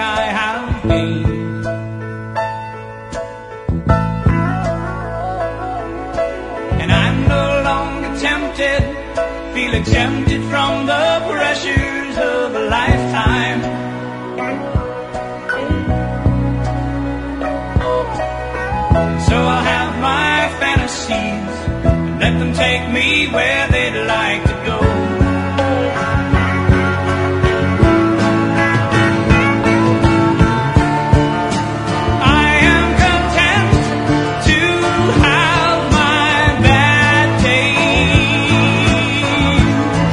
I have gained. And I'm no longer tempted, feel exempted from the pressures of a lifetime. So I'll have my fantasies, and let them take me where they'd like to go. I am content to have my bad days.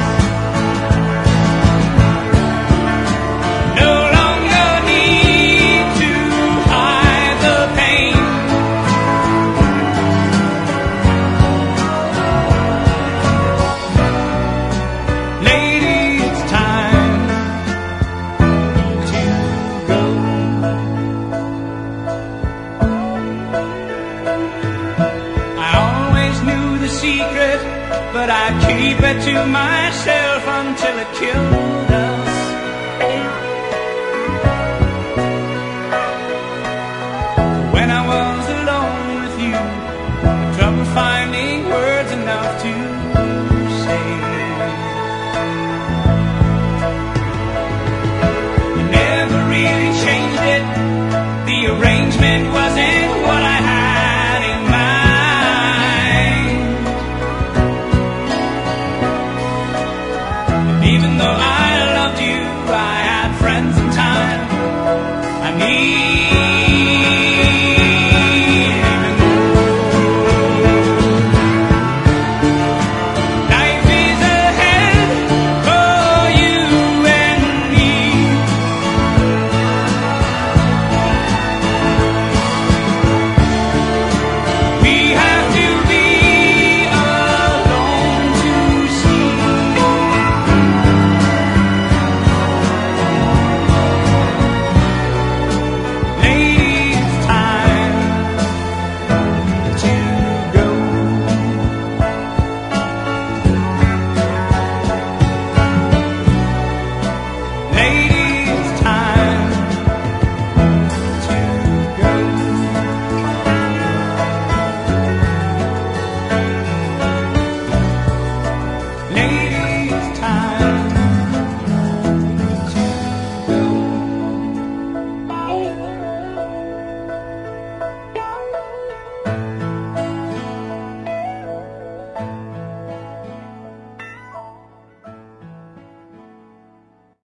No longer need to hide the pain. Lady, it's time to go. I always knew the secret, but I keep it to myself until it killed